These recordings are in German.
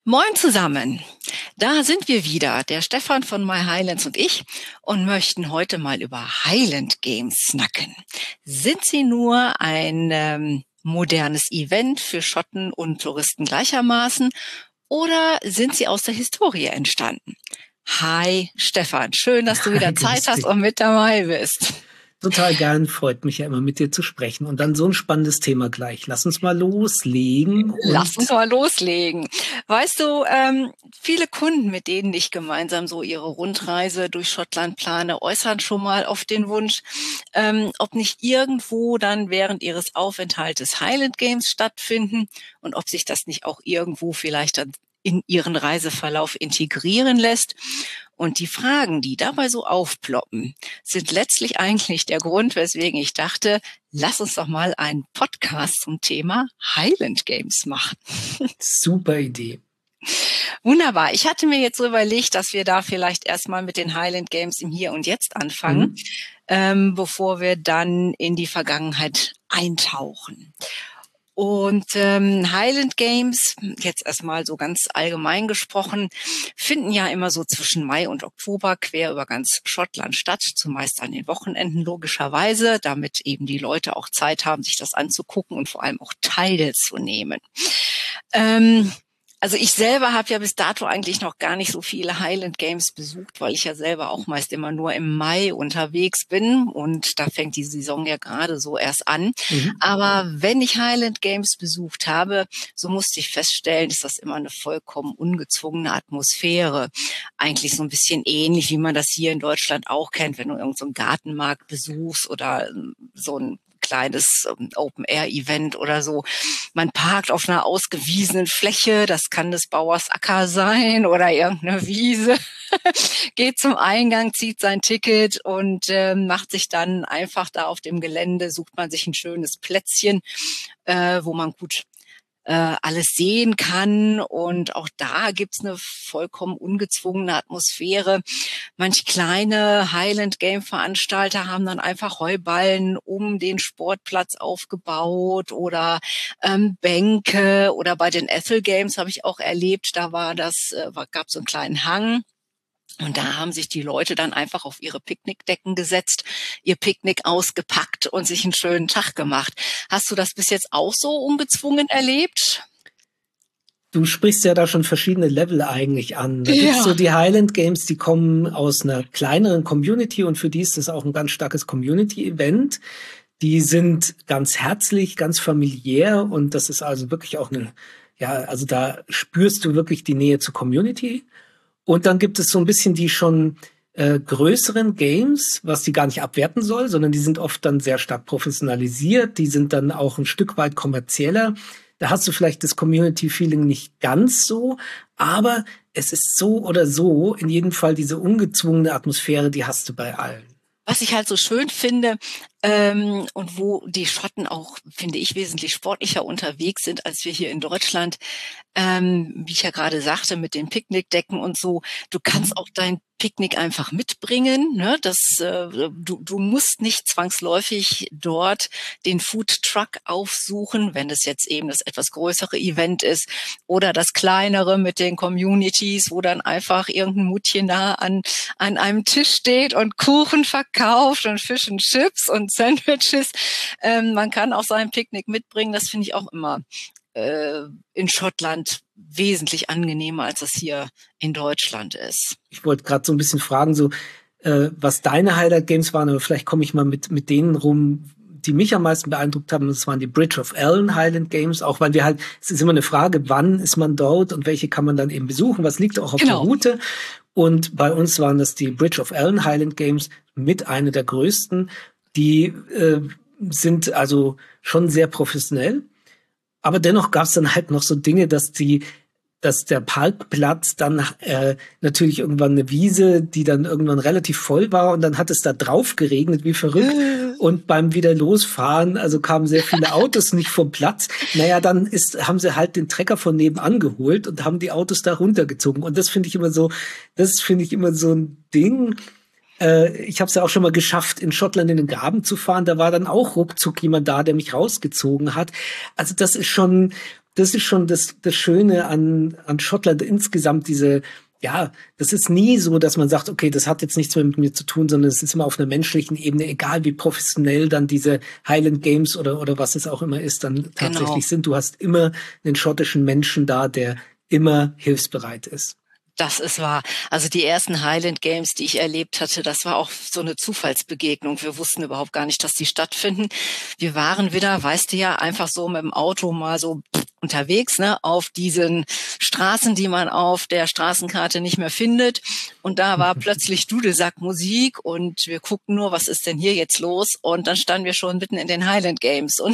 Moin zusammen. Da sind wir wieder, der Stefan von My Highlands und ich, und möchten heute mal über Highland Games snacken. Sind sie nur ein modernes Event für Schotten und Touristen gleichermaßen oder sind sie aus der Historie entstanden? Hi Stefan, schön, dass du Hi, wieder Zeit grüß hast dich. und mit dabei bist. Total gern, freut mich ja immer mit dir zu sprechen. Und dann so ein spannendes Thema gleich. Lass uns mal loslegen Lass uns und mal loslegen. Weißt du, viele Kunden, mit denen ich gemeinsam so ihre Rundreise durch Schottland plane, äußern schon mal oft den Wunsch, ob nicht irgendwo dann während ihres Aufenthaltes Highland Games stattfinden und ob sich das nicht auch irgendwo vielleicht dann in ihren Reiseverlauf integrieren lässt. Und die Fragen, die dabei so aufploppen, sind letztlich eigentlich der Grund, weswegen ich dachte, lass uns doch mal einen Podcast zum Thema Highland Games machen. super Idee. Wunderbar. Ich hatte mir jetzt so überlegt, dass wir da vielleicht erstmal mit den Highland Games im Hier und Jetzt anfangen, Mhm. bevor wir dann in die Vergangenheit eintauchen. Und Highland Games, jetzt erstmal so ganz allgemein gesprochen, finden ja immer so zwischen Mai und Oktober quer über ganz Schottland statt, zumeist an den Wochenenden logischerweise, damit eben die Leute auch Zeit haben, sich das anzugucken und vor allem auch teilzunehmen. Also ich selber habe ja bis dato eigentlich noch gar nicht so viele Highland Games besucht, weil ich ja selber auch meist immer nur im Mai unterwegs bin und da fängt die Saison ja gerade so erst an. Mhm. Aber wenn ich Highland Games besucht habe, so musste ich feststellen, ist das immer eine vollkommen ungezwungene Atmosphäre. Eigentlich so ein bisschen ähnlich, wie man das hier in Deutschland auch kennt, wenn du irgendeinen so einen Gartenmarkt besuchst oder so ein kleines Open-Air-Event oder so. Man parkt auf einer ausgewiesenen Fläche, das kann des Bauers Acker sein oder irgendeine Wiese, geht zum Eingang, zieht sein Ticket und macht sich dann einfach da auf dem Gelände, sucht man sich ein schönes Plätzchen, wo man gut alles sehen kann. Und auch da gibt's eine vollkommen ungezwungene Atmosphäre. Manch kleine Highland-Game-Veranstalter haben dann einfach Heuballen um den Sportplatz aufgebaut oder Bänke. Oder bei den Ethel Games habe ich auch erlebt, da gab so einen kleinen Hang. Und da haben sich die Leute dann einfach auf ihre Picknickdecken gesetzt, ihr Picknick ausgepackt und sich einen schönen Tag gemacht. Hast du das bis jetzt auch so ungezwungen erlebt? Du sprichst ja da schon verschiedene Level eigentlich an. Da gibt's so Ja. die Highland Games, die kommen aus einer kleineren Community und für die ist das auch ein ganz starkes Community-Event. Die sind ganz herzlich, ganz familiär und das ist also wirklich auch ja, also da spürst du wirklich die Nähe zur Community. Und dann gibt es so ein bisschen die schon größeren Games, was die gar nicht abwerten soll, sondern die sind oft dann sehr stark professionalisiert, die sind dann auch ein Stück weit kommerzieller. Da hast du vielleicht das Community-Feeling nicht ganz so, aber es ist so oder so, in jedem Fall diese ungezwungene Atmosphäre, die hast du bei allen. Was ich halt so schön finde, und wo die Schotten auch, finde ich, wesentlich sportlicher unterwegs sind als wir hier in Deutschland, wie ich ja gerade sagte, mit den Picknickdecken und so. Du kannst Mhm. auch dein Picknick einfach mitbringen. Ne? Du musst nicht zwangsläufig dort den Food Truck aufsuchen, wenn es jetzt eben das etwas größere Event ist oder das kleinere mit den Communities, wo dann einfach irgendein Mutchen da an einem Tisch steht und Kuchen verkauft und Fish and Chips und Sandwiches. Man kann auch sein Picknick mitbringen. Das finde ich auch immer in Schottland wesentlich angenehmer, als das hier in Deutschland ist. Ich wollte gerade so ein bisschen fragen, so was deine Highlight Games waren, aber vielleicht komme ich mal mit denen rum, die mich am meisten beeindruckt haben. Das waren die Bridge of Ellen Highland Games, auch weil wir halt, es ist immer eine Frage, wann ist man dort und welche kann man dann eben besuchen, was liegt auch auf der Genau. Route. Und bei uns waren das die Bridge of Ellen Highland Games mit einer der größten. Die sind also schon sehr professionell. Aber dennoch gab es dann halt noch so Dinge, dass der Parkplatz dann natürlich irgendwann eine Wiese, die dann irgendwann relativ voll war und dann hat es da drauf geregnet wie verrückt und beim wieder losfahren, also kamen sehr viele Autos nicht vom Platz. Naja, haben sie halt den Trecker von nebenan geholt und haben die Autos da runtergezogen und das finde ich immer so ein Ding. Ich habe es ja auch schon mal geschafft, in Schottland in den Graben zu fahren. Da war dann auch ruckzuck jemand da, der mich rausgezogen hat. Also das ist schon, das ist schon das Schöne an Schottland insgesamt, ja, das ist nie so, dass man sagt, okay, das hat jetzt nichts mehr mit mir zu tun, sondern es ist immer auf einer menschlichen Ebene, egal wie professionell dann diese Highland Games oder was es auch immer ist, dann tatsächlich sind. Du hast immer einen schottischen Menschen da, der immer hilfsbereit ist. Das ist wahr. Also die ersten Highland Games, die ich erlebt hatte, das war auch so eine Zufallsbegegnung. Wir wussten überhaupt gar nicht, dass die stattfinden. Wir waren wieder, weißt du ja, einfach so mit dem Auto mal so unterwegs, ne, auf diesen Straßen, die man auf der Straßenkarte nicht mehr findet. Und da war plötzlich Dudelsackmusik und wir guckten nur, was ist denn hier jetzt los? Und dann standen wir schon mitten in den Highland Games. Und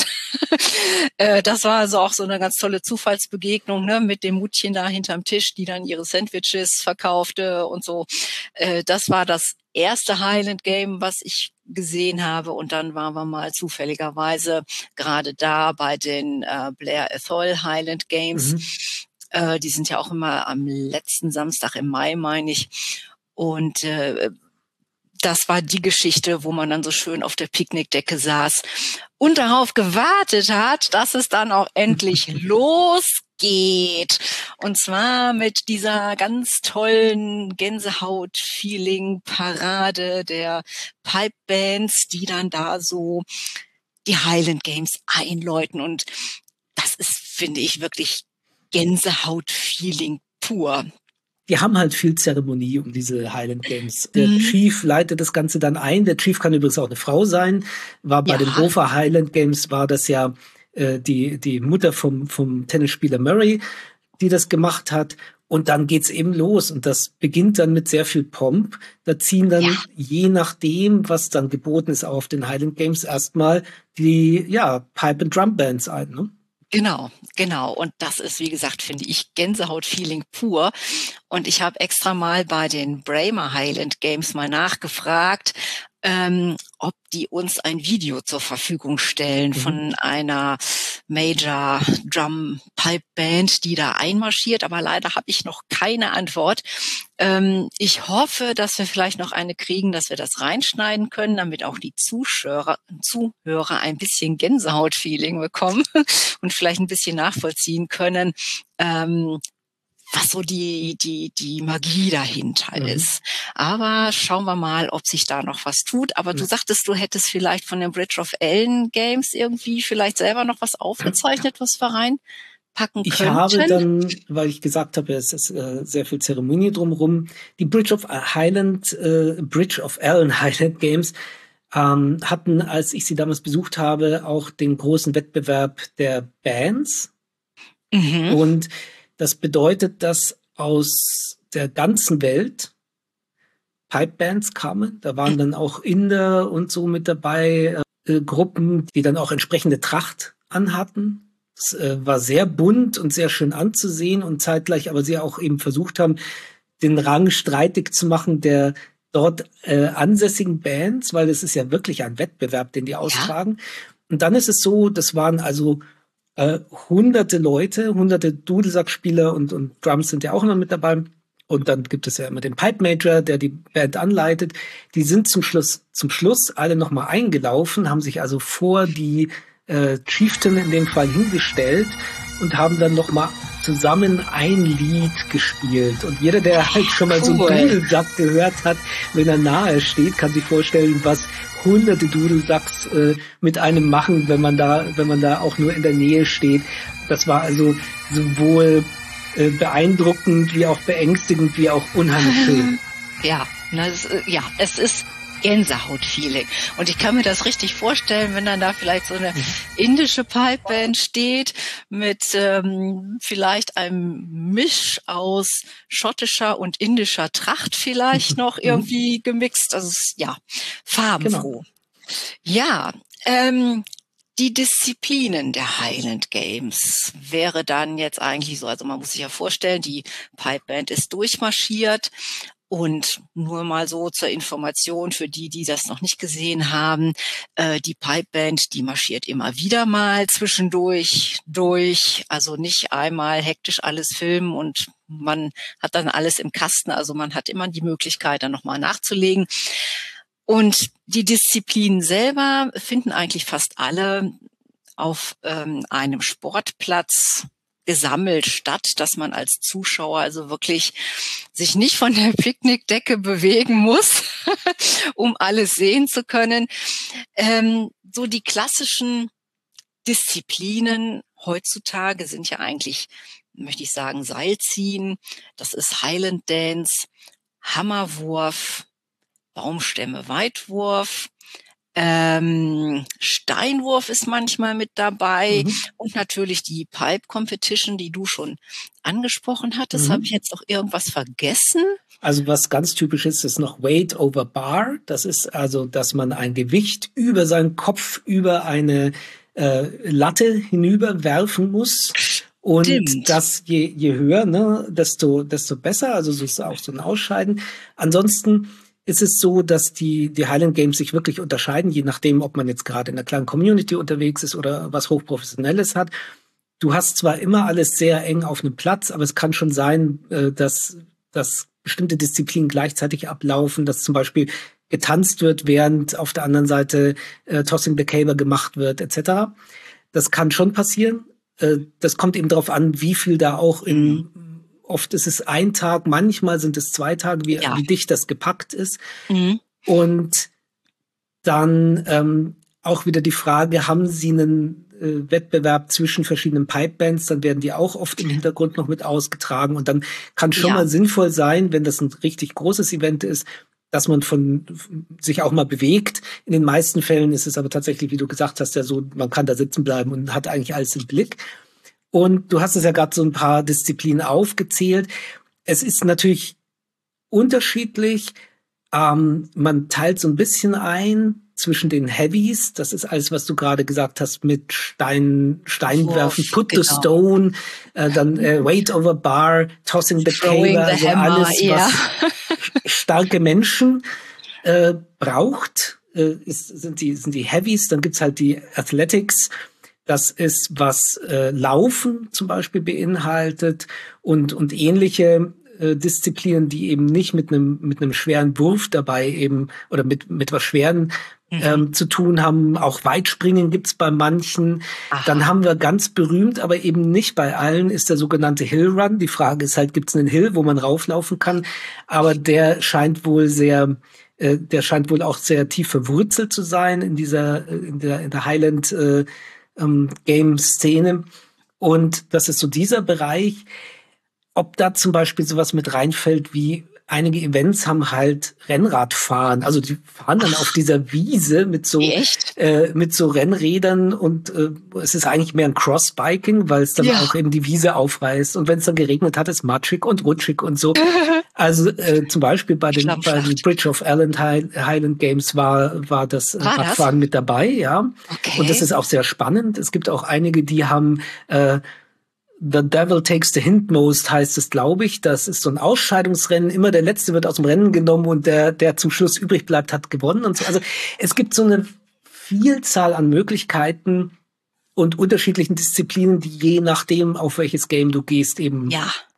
das war also auch so eine ganz tolle Zufallsbegegnung, ne, mit dem Mutchen da hinterm Tisch, die dann ihre Sandwiches verkaufte und so. Das war das erste Highland Game, was ich gesehen habe. Und dann waren wir mal zufälligerweise gerade da bei den Blair Athol Highland Games. Die sind ja auch immer am letzten Samstag im Mai, meine ich. Und das war die Geschichte, wo man dann so schön auf der Picknickdecke saß und darauf gewartet hat, dass es dann auch endlich losgeht. Und zwar mit dieser ganz tollen Gänsehaut-Feeling-Parade der Pipebands, die dann da so die Highland Games einläuten. Und das ist, finde ich, wirklich Gänsehaut-Feeling pur. Die haben halt viel Zeremonie um diese Highland Games. Der Chief leitet das Ganze dann ein. Der Chief kann übrigens auch eine Frau sein. War bei den Dover Highland Games war das ja die Mutter vom Tennisspieler Murray, die das gemacht hat. Und dann geht's eben los. Und das beginnt dann mit sehr viel Pomp. Da ziehen dann, je nachdem, was dann geboten ist auf den Highland Games, erstmal die Pipe- and Drum Bands ein, ne? Genau. Und das ist, wie gesagt, finde ich, Gänsehaut-Feeling pur. Und ich habe extra mal bei den Braemar Highland Games mal nachgefragt, ob die uns ein Video zur Verfügung stellen von einer Major Drum Pipe Band, die da einmarschiert. Aber leider habe ich noch keine Antwort. Ich hoffe, dass wir vielleicht noch eine kriegen, dass wir das reinschneiden können, damit auch die Zuhörer ein bisschen Gänsehaut-Feeling bekommen und vielleicht ein bisschen nachvollziehen können, was so die Magie dahinter ist. Aber schauen wir mal, ob sich da noch was tut. Aber du sagtest, du hättest vielleicht von den Bridge of Ellen Games irgendwie vielleicht selber noch was aufgezeichnet, was wir reinpacken könnten. Ich habe dann, weil ich gesagt habe, es ist sehr viel Zeremonie drumherum, die Bridge of Ellen Highland Games hatten, als ich sie damals besucht habe, auch den großen Wettbewerb der Bands. Und das bedeutet, dass aus der ganzen Welt Pipebands kamen. Da waren dann auch Inder und so mit dabei, Gruppen, die dann auch entsprechende Tracht anhatten. Es war sehr bunt und sehr schön anzusehen und zeitgleich aber sie auch eben versucht haben, den Rang streitig zu machen der dort ansässigen Bands, weil es ist ja wirklich ein Wettbewerb, den die austragen. Und dann ist es so, das waren also hunderte Leute, hunderte Dudelsackspieler und Drums sind ja auch immer mit dabei. Und dann gibt es ja immer den Pipe Major, der die Band anleitet. Die sind zum Schluss alle nochmal eingelaufen, haben sich also vor die Chieftain in dem Fall hingestellt und haben dann nochmal zusammen ein Lied gespielt. Und jeder, der halt schon mal so einen Dudelsack gehört hat, wenn er nahe steht, kann sich vorstellen, was hunderte Dudelsacks mit einem machen, wenn man da auch nur in der Nähe steht. Das war also sowohl beeindruckend, wie auch beängstigend, wie auch unheimlich schön. Es ist Gänsehaut-Feeling. Und ich kann mir das richtig vorstellen, wenn dann da vielleicht so eine indische Pipeband steht mit vielleicht einem Misch aus schottischer und indischer Tracht vielleicht noch irgendwie gemixt. Also farbenfroh. Genau. Die Disziplinen der Highland Games wäre dann jetzt eigentlich so, also man muss sich ja vorstellen, die Pipeband ist durchmarschiert. Und nur mal so zur Information für die das noch nicht gesehen haben, die Pipeband, die marschiert immer wieder mal zwischendurch durch, also nicht einmal hektisch alles filmen und man hat dann alles im Kasten, also man hat immer die Möglichkeit, dann nochmal nachzulegen. Und die Disziplinen selber finden eigentlich fast alle auf einem Sportplatz gesammelt statt, dass man als Zuschauer also wirklich sich nicht von der Picknickdecke bewegen muss, um alles sehen zu können. So die klassischen Disziplinen heutzutage sind ja eigentlich, möchte ich sagen, Seilziehen, das ist Highland Dance, Hammerwurf, Baumstämme, Weitwurf, Steinwurf ist manchmal mit dabei und natürlich die Pipe Competition, die du schon angesprochen hattest. Habe ich jetzt noch irgendwas vergessen? Also was ganz typisch ist noch Weight over Bar. Das ist also, dass man ein Gewicht über seinen Kopf, über eine Latte hinüber werfen muss. Und Stimmt. das je höher, ne, desto besser. Also so ist auch so ein Ausscheiden. Ansonsten ist es so, dass die Highland Games sich wirklich unterscheiden, je nachdem, ob man jetzt gerade in einer kleinen Community unterwegs ist oder was Hochprofessionelles hat. Du hast zwar immer alles sehr eng auf einem Platz, aber es kann schon sein, dass bestimmte Disziplinen gleichzeitig ablaufen, dass zum Beispiel getanzt wird, während auf der anderen Seite Tossing the Caber gemacht wird, etc. Das kann schon passieren. Das kommt eben darauf an, wie viel da auch oft ist es ein Tag, manchmal sind es 2 Tage, wie dicht das gepackt ist. Und dann auch wieder die Frage, haben Sie einen Wettbewerb zwischen verschiedenen Pipebands, dann werden die auch oft im Hintergrund noch mit ausgetragen. Und dann kann schon mal sinnvoll sein, wenn das ein richtig großes Event ist, dass man sich auch mal bewegt. In den meisten Fällen ist es aber tatsächlich, wie du gesagt hast, ja so, man kann da sitzen bleiben und hat eigentlich alles im Blick. Und du hast es ja gerade so ein paar Disziplinen aufgezählt. Es ist natürlich unterschiedlich. Man teilt so ein bisschen ein zwischen den Heavies. Das ist alles, was du gerade gesagt hast, mit Steinwerfen, Put the Stone, dann Weight over Bar, Tossing the Caber, also alles, was starke Menschen braucht, sind die Heavies. Dann gibt's halt die Athletics. Das ist, was Laufen zum Beispiel beinhaltet und ähnliche Disziplinen, die eben nicht mit einem schweren Wurf dabei eben oder mit was Schweren zu tun haben. Auch Weitspringen gibt's bei manchen. Aha. Dann haben wir ganz berühmt, aber eben nicht bei allen, ist der sogenannte Hill Run. Die Frage ist halt, gibt's einen Hill, wo man rauflaufen kann? Aber der scheint wohl auch sehr tief verwurzelt zu sein in der Highland Game-Szene. Und das ist so dieser Bereich. Ob da zum Beispiel sowas mit reinfällt wie einige Events haben halt Rennradfahren. Also die fahren dann auf dieser Wiese mit so Rennrädern und es ist eigentlich mehr ein Crossbiking, weil es dann auch eben die Wiese aufreißt. Und wenn es dann geregnet hat, ist matschig und rutschig und so. Also zum Beispiel bei den Bridge of Allen Highland Games war das Radfahren mit dabei, ja. Okay. Und das ist auch sehr spannend. Es gibt auch einige, die haben The Devil Takes the Hindmost heißt es, glaube ich. Das ist so ein Ausscheidungsrennen. Immer der Letzte wird aus dem Rennen genommen und der zum Schluss übrig bleibt, hat gewonnen und so. Also es gibt so eine Vielzahl an Möglichkeiten und unterschiedlichen Disziplinen, die je nachdem, auf welches Game du gehst, eben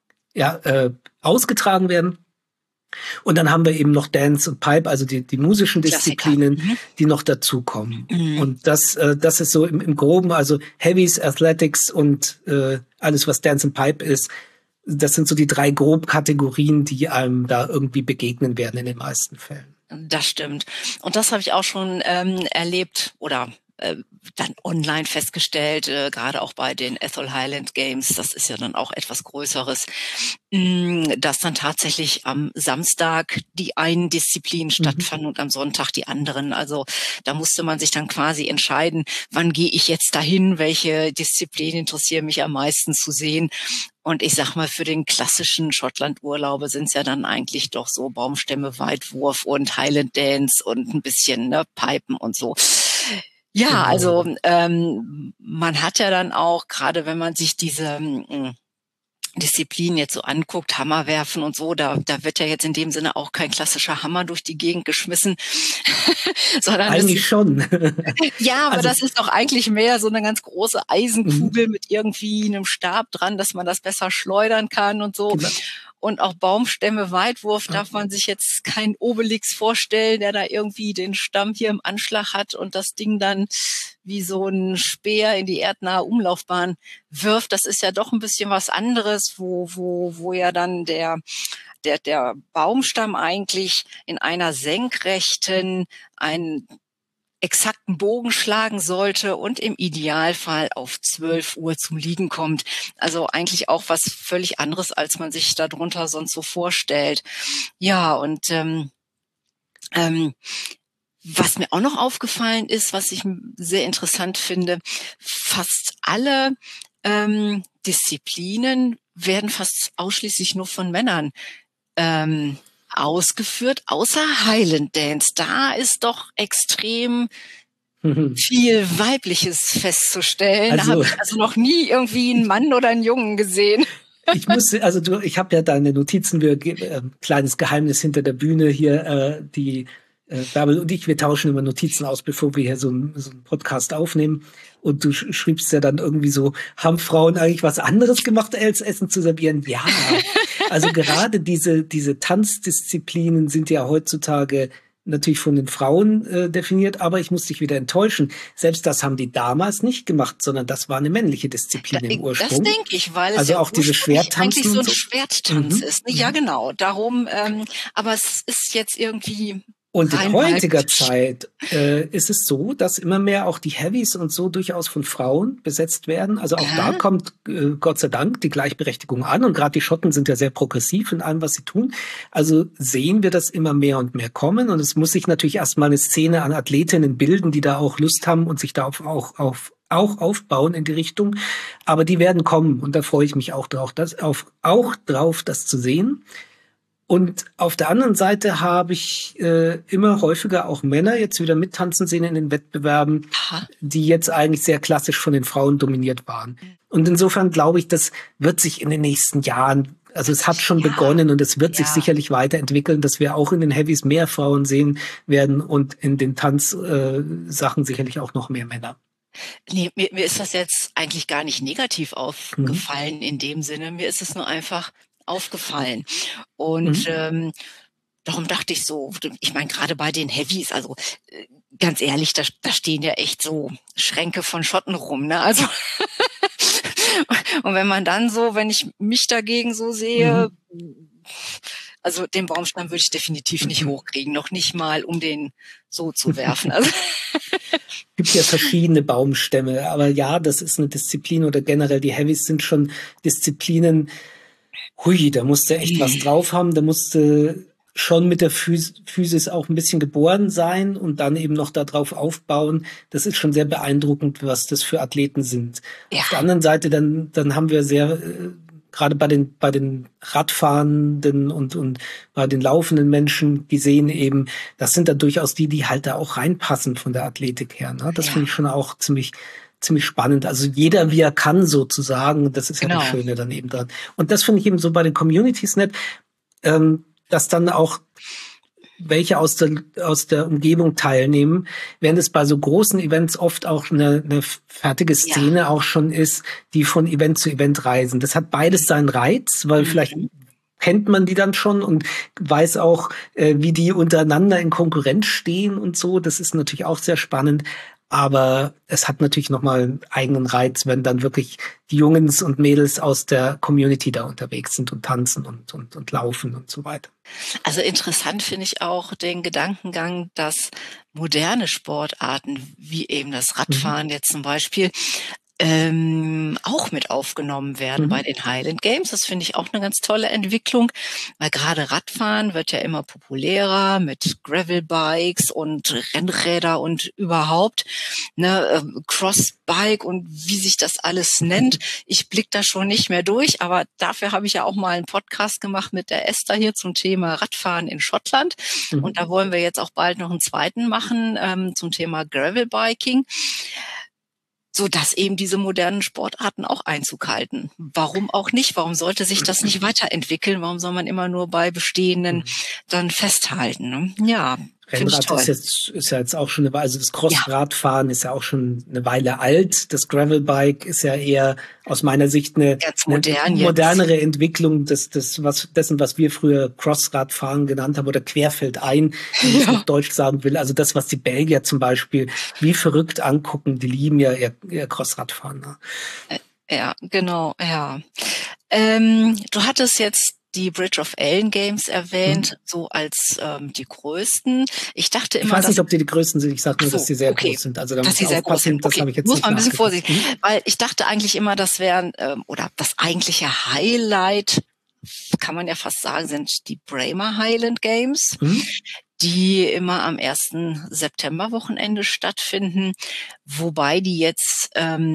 ausgetragen werden. Und dann haben wir eben noch Dance und Pipe, also die musischen Disziplinen, die noch dazukommen. Und das ist so im Groben, also Heavies, Athletics und alles, was Dance und Pipe ist, das sind so die 3 Grobkategorien, die einem da irgendwie begegnen werden in den meisten Fällen. Das stimmt. Und das habe ich auch schon erlebt oder dann online festgestellt, gerade auch bei den Atholl Highland Games, das ist ja dann auch etwas Größeres, dass dann tatsächlich am Samstag die einen Disziplinen stattfanden und am Sonntag die anderen. Also da musste man sich dann quasi entscheiden, wann gehe ich jetzt dahin, welche Disziplinen interessieren mich am meisten zu sehen. Und ich sag mal, für den klassischen Schottland-Urlaube sind es ja dann eigentlich doch so Baumstämme, Weitwurf und Highland Dance und ein bisschen Pipen und so. Ja, also man hat ja dann auch, gerade wenn man sich diese Disziplin jetzt so anguckt, Hammerwerfen und so, da wird ja jetzt in dem Sinne auch kein klassischer Hammer durch die Gegend geschmissen. Sondern eigentlich schon. Ja, aber das ist doch eigentlich mehr so eine ganz große Eisenkugel mit irgendwie einem Stab dran, dass man das besser schleudern kann und so. Genau. Und auch Baumstämme, Weitwurf darf man sich jetzt kein Obelix vorstellen, der da irgendwie den Stamm hier im Anschlag hat und das Ding dann wie so ein Speer in die erdnahe Umlaufbahn wirft. Das ist ja doch ein bisschen was anderes, wo ja dann der Baumstamm eigentlich in einer Senkrechten einen exakten Bogen schlagen sollte und im Idealfall auf 12 Uhr zum Liegen kommt. Also eigentlich auch was völlig anderes, als man sich darunter sonst so vorstellt. Ja, und was mir auch noch aufgefallen ist, was ich sehr interessant finde, fast alle Disziplinen werden fast ausschließlich nur von Männern ausgeführt, außer Highland Dance. Da ist doch extrem viel Weibliches festzustellen. Da habe ich also noch nie irgendwie einen Mann oder einen Jungen gesehen. Ich habe ja deine Notizen, kleines Geheimnis hinter der Bühne hier, die Bärbel und ich, wir tauschen immer Notizen aus, bevor wir hier so einen Podcast aufnehmen. Und du schriebst ja dann irgendwie so, haben Frauen eigentlich was anderes gemacht, als Essen zu servieren? Ja, also gerade diese Tanzdisziplinen sind ja heutzutage natürlich von den Frauen definiert, aber ich muss dich wieder enttäuschen. Selbst das haben die damals nicht gemacht, sondern das war eine männliche Disziplin im Ursprung. Das denke ich, weil es also ja auch diese Schwerttanzen eigentlich so ein Schwerttanz ist. Ja, genau. Darum, aber es ist jetzt irgendwie. Und in heutiger Zeit ist es so, dass immer mehr auch die Heavys und so durchaus von Frauen besetzt werden. Also auch da kommt Gott sei Dank die Gleichberechtigung an. Und gerade die Schotten sind ja sehr progressiv in allem, was sie tun. Also sehen wir das immer mehr und mehr kommen. Und es muss sich natürlich erstmal eine Szene an Athletinnen bilden, die da auch Lust haben und sich da auch aufbauen in die Richtung. Aber die werden kommen. Und da freue ich mich auch drauf, das zu sehen. Und auf der anderen Seite habe ich immer häufiger auch Männer jetzt wieder mittanzen sehen in den Wettbewerben, die jetzt eigentlich sehr klassisch von den Frauen dominiert waren. Und insofern glaube ich, das wird sich in den nächsten Jahren, also es hat schon begonnen und es wird sich sicherlich weiterentwickeln, dass wir auch in den Heavys mehr Frauen sehen werden und in den Tanzsachen sicherlich auch noch mehr Männer. Nee, mir ist das jetzt eigentlich gar nicht negativ aufgefallen in dem Sinne. Mir ist es nur einfach aufgefallen. Und darum dachte ich so, ich meine, gerade bei den Heavys, also ganz ehrlich, da stehen ja echt so Schränke von Schotten rum, ne? Also und wenn man dann so, wenn ich mich dagegen so sehe, also den Baumstamm würde ich definitiv nicht hochkriegen, noch nicht mal, um den so zu werfen. Also gibt ja verschiedene Baumstämme, aber ja, das ist eine Disziplin oder generell die Heavys sind schon Disziplinen. Hui, da musste echt was drauf haben, da musste schon mit der Physis auch ein bisschen geboren sein und dann eben noch darauf aufbauen. Das ist schon sehr beeindruckend, was das für Athleten sind. Ja. Auf der anderen Seite, dann haben wir sehr, gerade bei den Radfahrenden und bei den laufenden Menschen, die sehen eben, das sind da durchaus die halt da auch reinpassen von der Athletik her. Ne? Das finde ich schon auch ziemlich spannend. Also jeder, wie er kann, sozusagen. Das ist ja das Schöne dann eben dran. Und das finde ich eben so bei den Communities nett, dass dann auch welche aus der Umgebung teilnehmen, während es bei so großen Events oft auch eine fertige Szene auch schon ist, die von Event zu Event reisen. Das hat beides seinen Reiz, weil vielleicht kennt man die dann schon und weiß auch, wie die untereinander in Konkurrenz stehen und so. Das ist natürlich auch sehr spannend. Aber es hat natürlich nochmal einen eigenen Reiz, wenn dann wirklich die Jungs und Mädels aus der Community da unterwegs sind und tanzen und laufen und so weiter. Also interessant finde ich auch den Gedankengang, dass moderne Sportarten, wie eben das Radfahren jetzt zum Beispiel, auch mit aufgenommen werden bei den Highland Games. Das finde ich auch eine ganz tolle Entwicklung, weil gerade Radfahren wird ja immer populärer mit Gravelbikes und Rennräder und überhaupt, ne, Crossbike und wie sich das alles nennt. Ich blick da schon nicht mehr durch, aber dafür habe ich ja auch mal einen Podcast gemacht mit der Esther hier zum Thema Radfahren in Schottland. Und da wollen wir jetzt auch bald noch einen zweiten machen zum Thema Gravelbiking, so dass eben diese modernen Sportarten auch Einzug halten. Warum auch nicht? Warum sollte sich das nicht weiterentwickeln? Warum soll man immer nur bei bestehenden dann festhalten? Ne? Ja. Finde ich Rennrad toll. ist ja jetzt auch schon eine Weile, also das Ja, Crossradfahren ist ja auch schon eine Weile alt. Das Gravelbike ist ja eher aus meiner Sicht ganz eine modern jetzt. modernere Entwicklung dessen, was wir früher Crossradfahren genannt haben oder Querfeldein, wie ich es auf Ja. Deutsch sagen will. Also das, was die Belgier zum Beispiel wie verrückt angucken, die lieben ja ihr Crossradfahren. Ne? Ja, genau, ja. Du hattest jetzt die Bridge of Allen Games Hm? erwähnt, so als die größten. Ich dachte Ich immer, weiß dass, nicht, ob die größten sind. Ich sage ach nur, dass so, sie sehr okay, groß sind. Also da dass muss ich sie sehr groß sind. aufpassen, das Okay, habe ich jetzt muss nicht man ein bisschen nachgeguckt. vorsichtig, weil ich dachte eigentlich immer, das wären, oder das eigentliche Highlight, kann man ja fast sagen, sind die Braemar Highland Games, Hm? die immer am 1. Septemberwochenende stattfinden, wobei die jetzt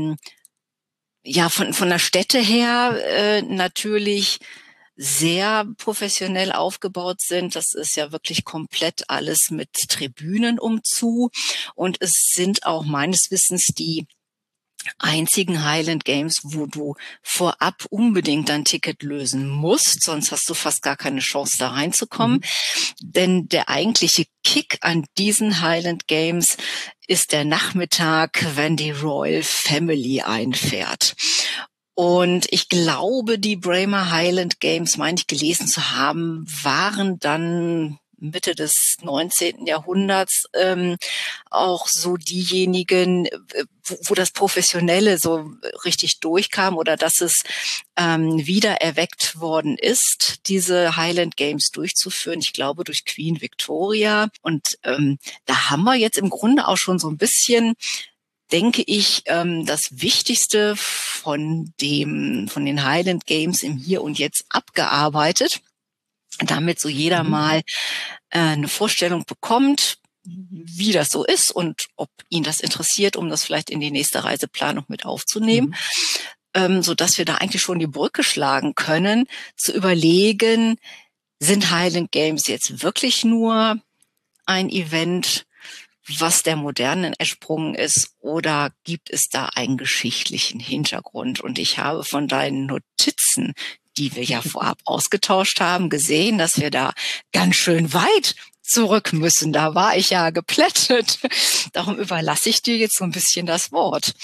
ja von der Stätte her natürlich sehr professionell aufgebaut sind. Das ist ja wirklich komplett alles mit Tribünen umzu. Und es sind auch meines Wissens die einzigen Highland Games, wo du vorab unbedingt dein Ticket lösen musst, sonst hast du fast gar keine Chance, da reinzukommen. Mhm. Denn der eigentliche Kick an diesen Highland Games ist der Nachmittag, wenn die Royal Family einfährt. Und ich glaube, die Braemar Highland Games, meine ich gelesen zu haben, waren dann Mitte des 19. Jahrhunderts auch so diejenigen, wo das Professionelle so richtig durchkam oder dass es wieder erweckt worden ist, diese Highland Games durchzuführen. Ich glaube durch Queen Victoria. Und da haben wir jetzt im Grunde auch schon so ein bisschen, denke ich, das Wichtigste von den Highland Games im Hier und Jetzt abgearbeitet, damit so jeder Mhm. mal eine Vorstellung bekommt, wie das so ist und ob ihn das interessiert, um das vielleicht in die nächste Reiseplanung mit aufzunehmen, so dass wir da eigentlich schon die Brücke schlagen können, zu überlegen, sind Highland Games jetzt wirklich nur ein Event, was der Modernen entsprungen ist, oder gibt es da einen geschichtlichen Hintergrund? Und ich habe von deinen Notizen, die wir ja vorab ausgetauscht haben, gesehen, dass wir da ganz schön weit zurück müssen. Da war ich ja geplättet. Darum überlasse ich dir jetzt so ein bisschen das Wort.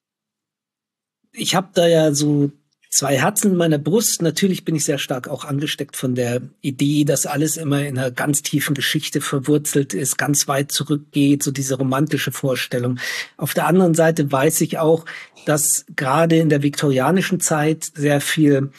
Ich habe da ja so zwei Herzen in meiner Brust. Natürlich bin ich sehr stark auch angesteckt von der Idee, dass alles immer in einer ganz tiefen Geschichte verwurzelt ist, ganz weit zurückgeht, so diese romantische Vorstellung. Auf der anderen Seite weiß ich auch, dass gerade in der viktorianischen Zeit sehr viel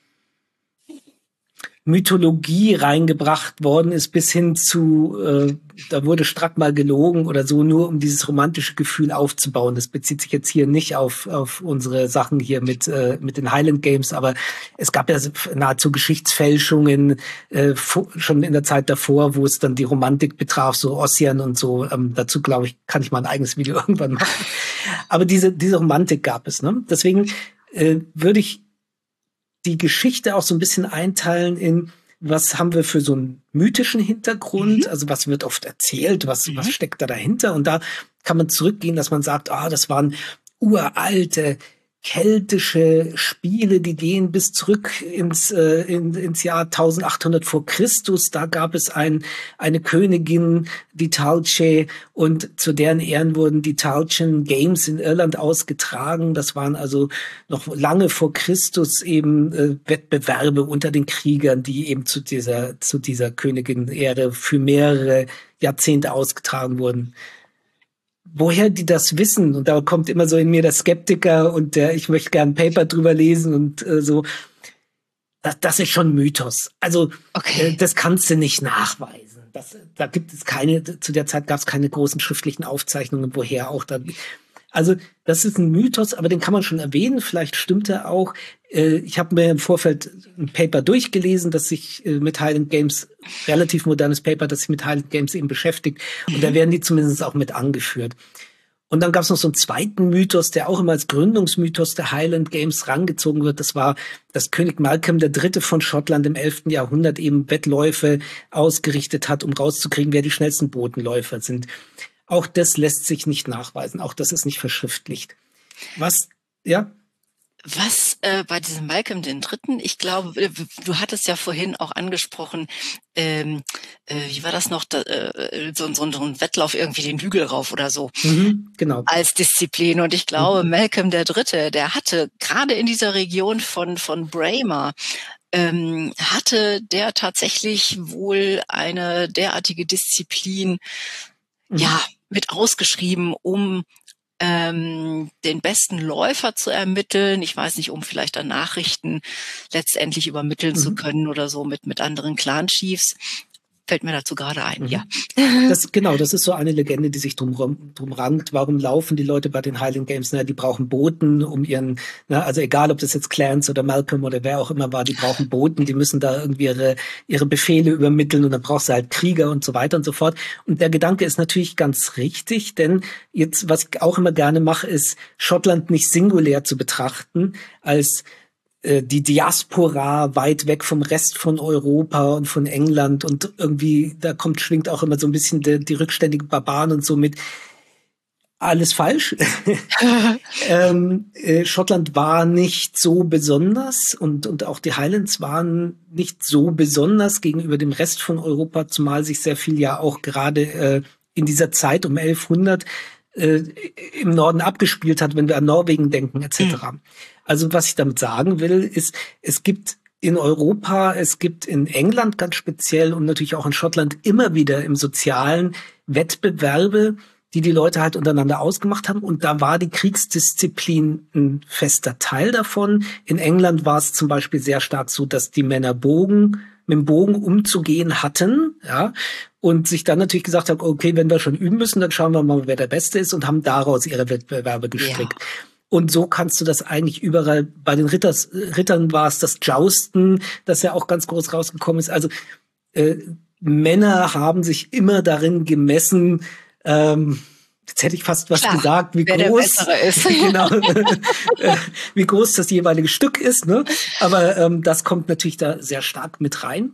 Mythologie reingebracht worden ist, bis hin zu, da wurde Strack mal gelogen oder so, nur um dieses romantische Gefühl aufzubauen. Das bezieht sich jetzt hier nicht auf unsere Sachen hier mit den Highland Games, aber es gab ja nahezu Geschichtsfälschungen schon in der Zeit davor, wo es dann die Romantik betraf, so Ossian und so. Dazu, glaube ich, kann ich mal ein eigenes Video irgendwann machen. Aber diese Romantik gab es. Ne? Deswegen würde ich die Geschichte auch so ein bisschen einteilen in, was haben wir für so einen mythischen Hintergrund, also was wird oft erzählt, was steckt da dahinter, und da kann man zurückgehen, dass man sagt, das waren uralte keltische Spiele, die gehen bis zurück ins Jahr 1800 vor Christus. Da gab es eine Königin, die Talce, und zu deren Ehren wurden die Talcen Games in Irland ausgetragen. Das waren also noch lange vor Christus eben Wettbewerbe unter den Kriegern, die eben zu dieser Königin-Ehre für mehrere Jahrzehnte ausgetragen wurden. Woher die das wissen, und da kommt immer so in mir der Skeptiker und ich möchte gern ein Paper drüber lesen und so, das ist schon Mythos. Also Okay. das kannst du nicht nachweisen. Da gibt es zu der Zeit gab es keine großen schriftlichen Aufzeichnungen, woher auch da. Also das ist ein Mythos, aber den kann man schon erwähnen. Vielleicht stimmt er auch. Ich habe mir im Vorfeld ein Paper durchgelesen, das sich mit Highland Games, relativ modernes Paper, das sich mit Highland Games eben beschäftigt. Und da werden die zumindest auch mit angeführt. Und dann gab es noch so einen zweiten Mythos, der auch immer als Gründungsmythos der Highland Games rangezogen wird. Das war, dass König Malcolm III. Von Schottland im 11. Jahrhundert eben Wettläufe ausgerichtet hat, um rauszukriegen, wer die schnellsten Botenläufer sind. Auch das lässt sich nicht nachweisen. Auch das ist nicht verschriftlicht. Was bei diesem Malcolm den Dritten, ich glaube, du hattest ja vorhin auch angesprochen, wie war das noch, so ein Wettlauf irgendwie den Hügel rauf oder so. Genau. Als Disziplin. Und ich glaube, Malcolm der Dritte, der hatte gerade in dieser Region von Braemar, hatte der tatsächlich wohl eine derartige Disziplin, ja, mit ausgeschrieben, um den besten Läufer zu ermitteln. Ich weiß nicht, um vielleicht dann Nachrichten letztendlich übermitteln zu können oder so mit anderen Clan-Chiefs. Fällt mir dazu gerade ein, ja. Das ist so eine Legende, die sich drum rankt. Warum laufen die Leute bei den Highland Games? Die brauchen Boten, um ihren, also egal, ob das jetzt Clarence oder Malcolm oder wer auch immer war, die brauchen Boten, die müssen da irgendwie ihre Befehle übermitteln und dann brauchst du halt Krieger und so weiter und so fort. Und der Gedanke ist natürlich ganz richtig, denn jetzt, was ich auch immer gerne mache, ist, Schottland nicht singulär zu betrachten als die Diaspora weit weg vom Rest von Europa und von England und irgendwie, schwingt auch immer so ein bisschen die rückständigen Barbaren und so mit. Alles falsch. Schottland war nicht so besonders und auch die Highlands waren nicht so besonders gegenüber dem Rest von Europa, zumal sich sehr viel ja auch gerade in dieser Zeit um 1100 im Norden abgespielt hat, wenn wir an Norwegen denken etc. Also was ich damit sagen will, ist, es gibt in Europa, es gibt in England ganz speziell und natürlich auch in Schottland immer wieder im Sozialen Wettbewerbe, die Leute halt untereinander ausgemacht haben. Und da war die Kriegsdisziplin ein fester Teil davon. In England war es zum Beispiel sehr stark so, dass die Männer mit dem Bogen umzugehen hatten, ja, und sich dann natürlich gesagt haben, okay, wenn wir schon üben müssen, dann schauen wir mal, wer der Beste ist und haben daraus ihre Wettbewerbe gestrickt. Ja. Und so kannst du das eigentlich überall, bei den Rittern war es das Jousten, das ja auch ganz groß rausgekommen ist. Also Männer haben sich immer darin gemessen, jetzt hätte ich fast was gesagt, wie groß, genau, wie groß das jeweilige Stück ist, ne? Aber das kommt natürlich da sehr stark mit rein.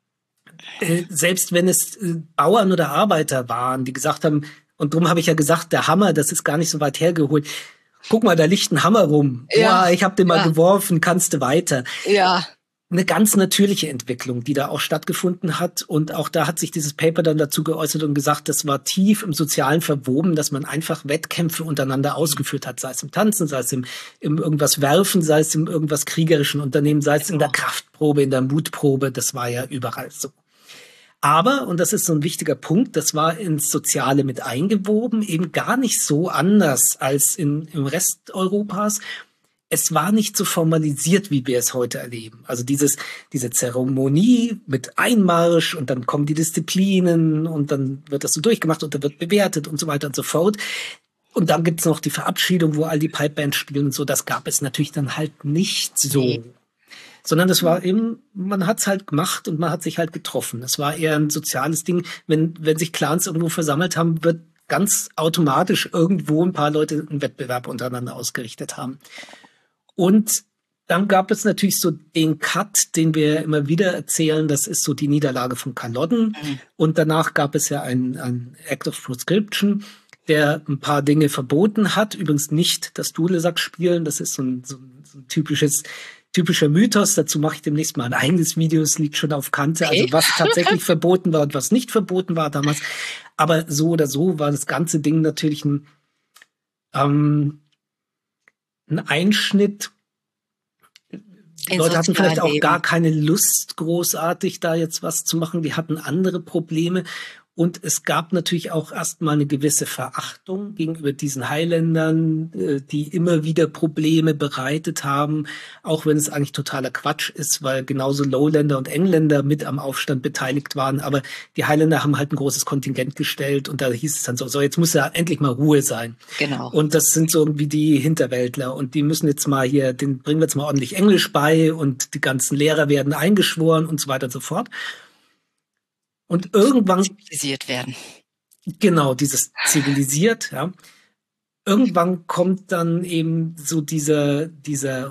Selbst wenn es Bauern oder Arbeiter waren, die gesagt haben, und darum habe ich ja gesagt, der Hammer, das ist gar nicht so weit hergeholt. Guck mal, da liegt ein Hammer rum. Ja, ich habe den mal geworfen, kannst du weiter. Ja. Eine ganz natürliche Entwicklung, die da auch stattgefunden hat. Und auch da hat sich dieses Paper dann dazu geäußert und gesagt, das war tief im Sozialen verwoben, dass man einfach Wettkämpfe untereinander ausgeführt hat. Sei es im Tanzen, sei es im irgendwas Werfen, sei es im irgendwas kriegerischen Unternehmen, sei es in der Kraftprobe, in der Mutprobe. Das war ja überall so. Aber, und das ist so ein wichtiger Punkt, das war ins Soziale mit eingewoben, eben gar nicht so anders als im Rest Europas. Es war nicht so formalisiert, wie wir es heute erleben. Also diese Zeremonie mit Einmarsch und dann kommen die Disziplinen und dann wird das so durchgemacht und dann wird bewertet und so weiter und so fort. Und dann gibt's noch die Verabschiedung, wo all die Pipebands spielen und so. Das gab es natürlich dann halt nicht so. Sondern das war eben, man hat's halt gemacht und man hat sich halt getroffen. Es war eher ein soziales Ding. Wenn sich Clans irgendwo versammelt haben, wird ganz automatisch irgendwo ein paar Leute einen Wettbewerb untereinander ausgerichtet haben. Und dann gab es natürlich so den Cut, den wir immer wieder erzählen. Das ist so die Niederlage von Culloden. Und danach gab es ja ein Act of Proscription, der ein paar Dinge verboten hat. Übrigens nicht das Dudelsack spielen. Das ist so ein typischer Mythos. Dazu mache ich demnächst mal ein eigenes Video. Es liegt schon auf Kante. Also was tatsächlich verboten war und was nicht verboten war damals. Aber so oder so war das ganze Ding natürlich ein Einschnitt. Die Leute hatten vielleicht auch gar keine Lust, großartig da jetzt was zu machen. Die hatten andere Probleme. Und es gab natürlich auch erstmal eine gewisse Verachtung gegenüber diesen Highlandern, die immer wieder Probleme bereitet haben, auch wenn es eigentlich totaler Quatsch ist, weil genauso Lowlander und Engländer mit am Aufstand beteiligt waren. Aber die Highländer haben halt ein großes Kontingent gestellt und da hieß es dann so, jetzt muss ja endlich mal Ruhe sein. Genau. Und das sind so irgendwie die Hinterwäldler und die müssen jetzt mal den bringen wir jetzt mal ordentlich Englisch bei und die ganzen Lehrer werden eingeschworen und so weiter und so fort. Und irgendwann zivilisiert werden. Genau, dieses zivilisiert, ja. Irgendwann kommt dann eben so dieser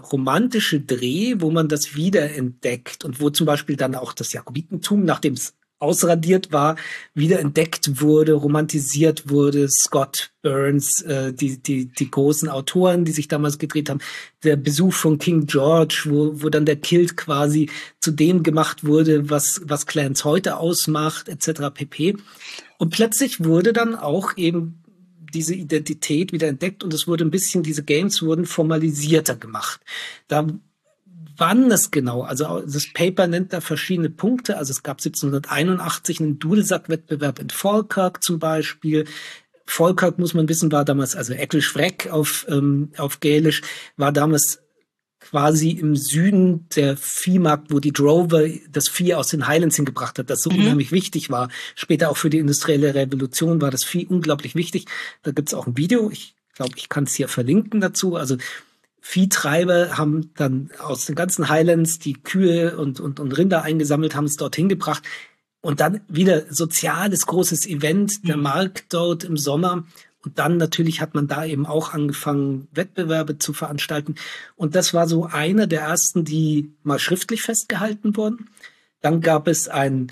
romantische Dreh, wo man das wiederentdeckt und wo zum Beispiel dann auch das Jakobitentum, nachdem es ausradiert war, wieder entdeckt wurde, romantisiert wurde. Scott Burns, die großen Autoren, die sich damals gedreht haben, der Besuch von King George, wo dann der Kilt quasi zu dem gemacht wurde, was Clans heute ausmacht, etc. pp. Und plötzlich wurde dann auch eben diese Identität wieder entdeckt und es wurde ein bisschen, diese Games wurden formalisierter gemacht. Da Wann das genau? Also das Paper nennt da verschiedene Punkte. Also es gab 1781 einen Dudelsack-Wettbewerb in Falkirk zum Beispiel. Falkirk, muss man wissen, war damals, also Eccles Freck auf Gälisch, war damals quasi im Süden der Viehmarkt, wo die Drover das Vieh aus den Highlands hingebracht hat, das so unheimlich wichtig war. Später auch für die industrielle Revolution war das Vieh unglaublich wichtig. Da gibt's auch ein Video. Ich glaube, ich kann es hier verlinken dazu. Also Viehtreiber haben dann aus den ganzen Highlands die Kühe und Rinder eingesammelt, haben es dorthin gebracht. Und dann wieder soziales großes Event, der Markt dort im Sommer. Und dann natürlich hat man da eben auch angefangen, Wettbewerbe zu veranstalten. Und das war so einer der ersten, die mal schriftlich festgehalten wurden. Dann gab es in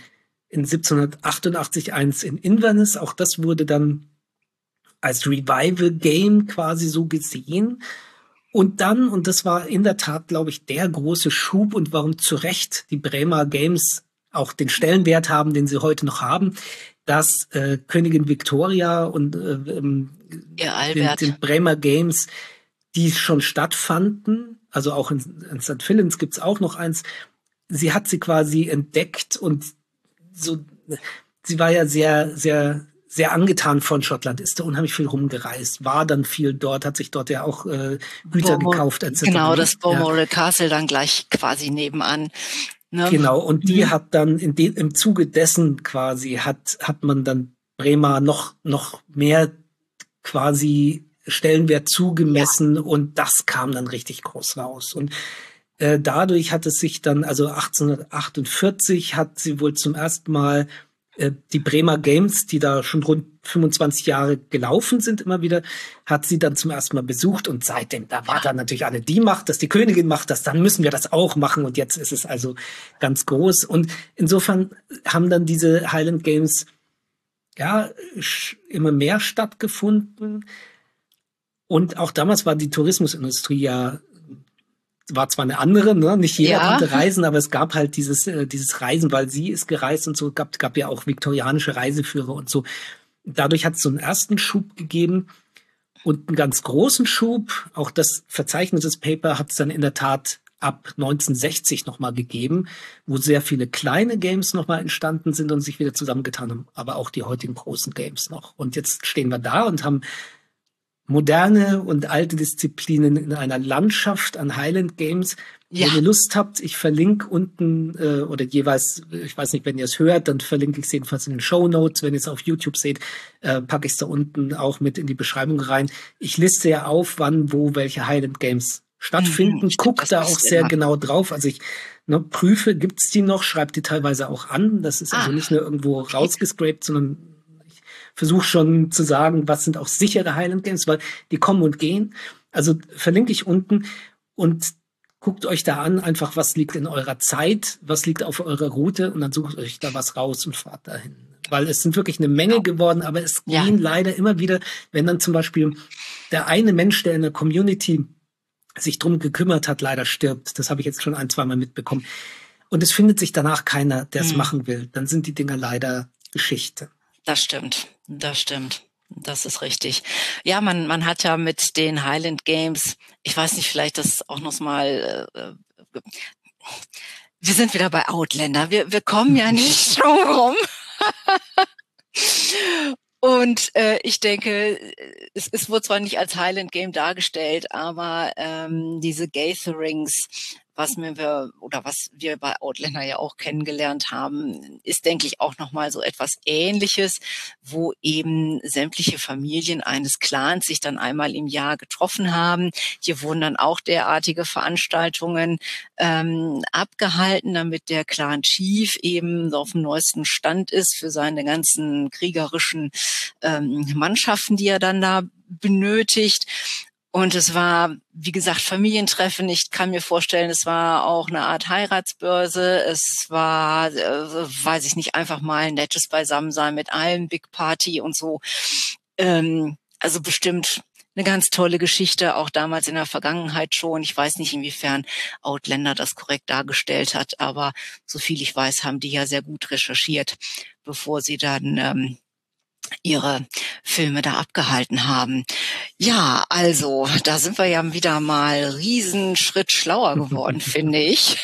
1788 eins in Inverness. Auch das wurde dann als Revival-Game quasi so gesehen. Und dann, und das war in der Tat, glaube ich, der große Schub und warum zu Recht die Bremer Games auch den Stellenwert haben, den sie heute noch haben, dass Königin Victoria und den Bremer Games, die schon stattfanden, also auch in St. Philins gibt's auch noch eins, sie hat sie quasi entdeckt und so, sie war ja sehr, sehr sehr angetan von Schottland, ist da unheimlich viel rumgereist, war dann viel dort, hat sich dort ja auch Güter gekauft, etc. Genau, das Balmoral Castle dann gleich quasi nebenan. Ne? Genau, und die hat dann im Zuge dessen quasi hat man dann Bremer noch mehr quasi Stellenwert zugemessen und das kam dann richtig groß raus. Und dadurch hat es sich dann, also 1848 hat sie wohl zum ersten Mal die Bremer Games, die da schon rund 25 Jahre gelaufen sind, immer wieder, hat sie dann zum ersten Mal besucht und seitdem, da war dann natürlich alle, die macht das, die Königin macht das, dann müssen wir das auch machen und jetzt ist es also ganz groß und insofern haben dann diese Highland Games ja immer mehr stattgefunden und auch damals war die Tourismusindustrie ja war zwar eine andere, ne? Nicht jeder konnte reisen, aber es gab halt dieses Reisen, weil sie ist gereist und so, gab ja auch viktorianische Reiseführer und so. Dadurch hat es so einen ersten Schub gegeben und einen ganz großen Schub, auch das verzeichnetes Paper hat es dann in der Tat ab 1960 nochmal gegeben, wo sehr viele kleine Games nochmal entstanden sind und sich wieder zusammengetan haben, aber auch die heutigen großen Games noch. Und jetzt stehen wir da und haben moderne und alte Disziplinen in einer Landschaft an Highland Games. Ja. Wenn ihr Lust habt, ich verlinke unten oder jeweils, ich weiß nicht, wenn ihr es hört, dann verlinke ich es jedenfalls in den Shownotes. Wenn ihr es auf YouTube seht, packe ich es da unten auch mit in die Beschreibung rein. Ich liste ja auf, wann, wo, welche Highland Games stattfinden. Guck da auch sehr genau drauf. Also ich prüfe, gibt's die noch, schreibe die teilweise auch an. Das ist also nicht nur irgendwo rausgescrapt, sondern versuche schon zu sagen, was sind auch sichere Highland Games, weil die kommen und gehen. Also verlinke ich unten und guckt euch da an, einfach was liegt in eurer Zeit, was liegt auf eurer Route und dann sucht euch da was raus und fahrt dahin. Weil es sind wirklich eine Menge geworden, aber es gehen leider immer wieder, wenn dann zum Beispiel der eine Mensch, der in der Community sich drum gekümmert hat, leider stirbt. Das habe ich jetzt schon ein, zweimal mitbekommen. Und es findet sich danach keiner, der es machen will. Dann sind die Dinger leider Geschichte. Das stimmt. Das stimmt. Das ist richtig. Ja, man hat ja mit den Highland Games, ich weiß nicht, vielleicht das auch noch mal, wir sind wieder bei Outlander. Wir kommen ja nicht drum rum. Und ich denke, es wurde zwar nicht als Highland Game dargestellt, aber diese Gatherings, was wir bei Outlander ja auch kennengelernt haben, ist, denke ich, auch nochmal so etwas Ähnliches, wo eben sämtliche Familien eines Clans sich dann einmal im Jahr getroffen haben. Hier wurden dann auch derartige Veranstaltungen abgehalten, damit der Clan Chief eben so auf dem neuesten Stand ist für seine ganzen kriegerischen Mannschaften, die er dann da benötigt. Und es war, wie gesagt, Familientreffen. Ich kann mir vorstellen, es war auch eine Art Heiratsbörse. Es war, weiß ich nicht, einfach mal ein nettes Beisammensein mit allen, Big Party und so. Also bestimmt eine ganz tolle Geschichte, auch damals in der Vergangenheit schon. Ich weiß nicht, inwiefern Outlander das korrekt dargestellt hat, aber soviel ich weiß, haben die ja sehr gut recherchiert, bevor sie dann ihre Filme da abgehalten haben. Ja, also, da sind wir ja wieder mal Riesenschritt schlauer geworden, finde ich.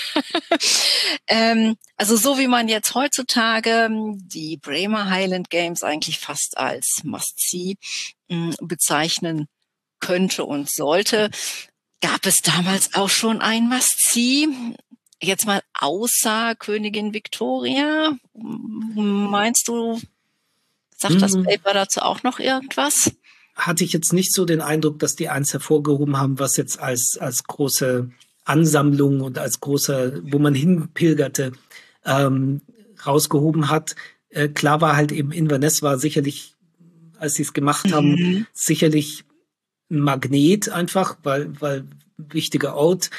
Also so wie man jetzt heutzutage die Bremer Highland Games eigentlich fast als Must-See bezeichnen könnte und sollte, gab es damals auch schon ein Must-See. Jetzt mal außer Königin Victoria. Meinst du, sagt das Paper dazu auch noch irgendwas? Hatte ich jetzt nicht so den Eindruck, dass die eins hervorgehoben haben, was jetzt als große Ansammlung und als großer, wo man hinpilgerte, rausgehoben hat. Klar war halt eben, Inverness war sicherlich, als sie es gemacht haben, sicherlich ein Magnet einfach, weil wichtiger Ort.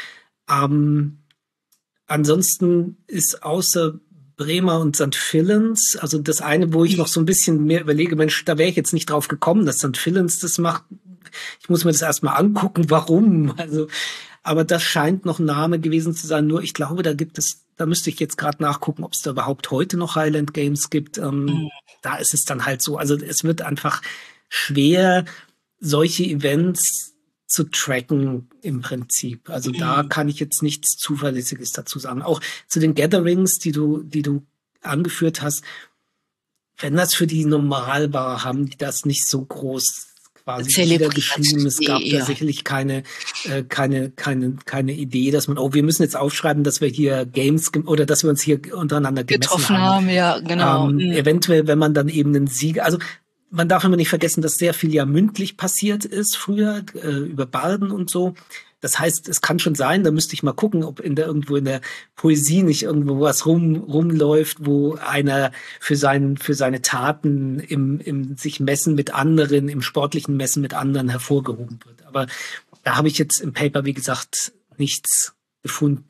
Ansonsten ist außer Bremer und St. Villens, also das eine, wo ich noch so ein bisschen mehr überlege, Mensch, da wäre ich jetzt nicht drauf gekommen, dass St. Villens das macht. Ich muss mir das erstmal angucken, warum. Also, aber das scheint noch ein Name gewesen zu sein. Nur ich glaube, da müsste ich jetzt gerade nachgucken, ob es da überhaupt heute noch Highland Games gibt. Da ist es dann halt so. Also es wird einfach schwer, solche Events zu tracken im Prinzip. Also da kann ich jetzt nichts Zuverlässiges dazu sagen. Auch zu den Gatherings, die du angeführt hast, wenn das für die normal war, haben die das nicht so groß quasi niedergeschrieben. Es gab da sicherlich keine Idee, dass man, wir müssen jetzt aufschreiben, dass wir hier Games oder dass wir uns hier untereinander getroffen haben. Ja, genau. Eventuell, wenn man dann eben einen Sieg, also man darf immer nicht vergessen, dass sehr viel ja mündlich passiert ist früher, über Barden und so. Das heißt, es kann schon sein, da müsste ich mal gucken, ob irgendwo in der Poesie nicht irgendwo was rumläuft, wo einer für seine Taten im sich messen mit anderen, im sportlichen Messen mit anderen hervorgehoben wird. Aber da habe ich jetzt im Paper, wie gesagt, nichts gefunden.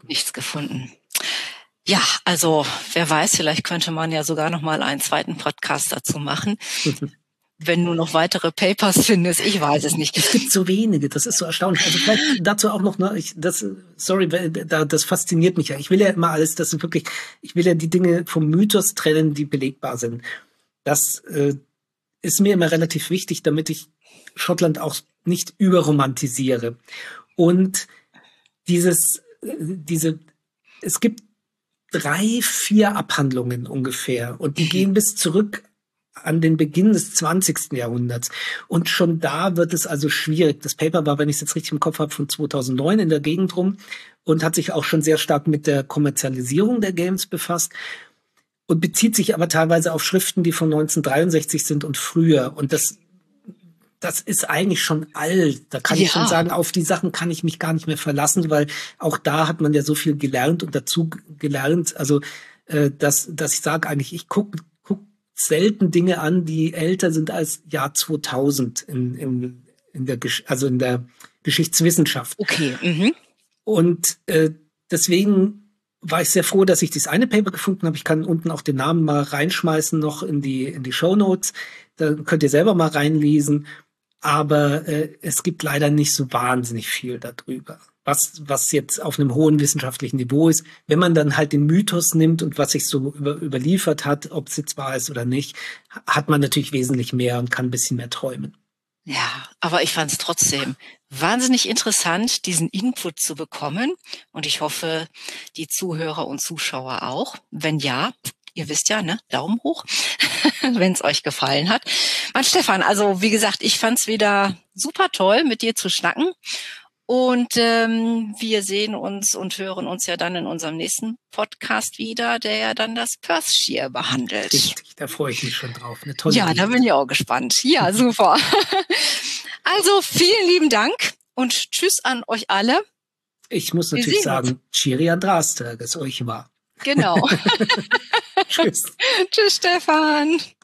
Ja, also wer weiß, vielleicht könnte man ja sogar noch mal einen zweiten Podcast dazu machen. Wenn du noch weitere Papers findest, ich weiß es nicht. Es gibt so wenige, das ist so erstaunlich. Also vielleicht dazu auch noch, das fasziniert mich ja. Ich will ja immer alles, ich will ja die Dinge vom Mythos trennen, die belegbar sind. Das ist mir immer relativ wichtig, damit ich Schottland auch nicht überromantisiere. Und es gibt 3, 4 Abhandlungen ungefähr und die gehen bis zurück an den Beginn des 20. Jahrhunderts. Und schon da wird es also schwierig. Das Paper war, wenn ich es jetzt richtig im Kopf habe, von 2009 in der Gegend rum und hat sich auch schon sehr stark mit der Kommerzialisierung der Games befasst und bezieht sich aber teilweise auf Schriften, die von 1963 sind und früher. Und das ist eigentlich schon alt. Da kann ich schon sagen, auf die Sachen kann ich mich gar nicht mehr verlassen, weil auch da hat man ja so viel gelernt und dazu gelernt, also dass ich sage eigentlich, ich guck selten Dinge an, die älter sind als Jahr 2000 in der Geschichtswissenschaft. Okay. Und deswegen war ich sehr froh, dass ich dieses eine Paper gefunden habe. Ich kann unten auch den Namen mal reinschmeißen noch in die Shownotes. Da könnt ihr selber mal reinlesen. Aber es gibt leider nicht so wahnsinnig viel darüber. Was jetzt auf einem hohen wissenschaftlichen Niveau ist, wenn man dann halt den Mythos nimmt und was sich so überliefert hat, ob es jetzt wahr ist oder nicht, hat man natürlich wesentlich mehr und kann ein bisschen mehr träumen. Ja, aber ich fand es trotzdem wahnsinnig interessant, diesen Input zu bekommen. Und ich hoffe, die Zuhörer und Zuschauer auch. Wenn ja, ihr wisst ja, ne, Daumen hoch, wenn es euch gefallen hat. Mann, Stefan, also wie gesagt, ich fand's wieder super toll, mit dir zu schnacken. Und wir sehen uns und hören uns ja dann in unserem nächsten Podcast wieder, der ja dann das Perthshire behandelt. Richtig, da freue ich mich schon drauf. Eine tolle Idee. Da bin ich auch gespannt. Ja, super. Also vielen lieben Dank und tschüss an euch alle. Ich muss natürlich sagen, Cheery Andraste, das euch war. Genau. Tschüss. Tschüss, Stefan.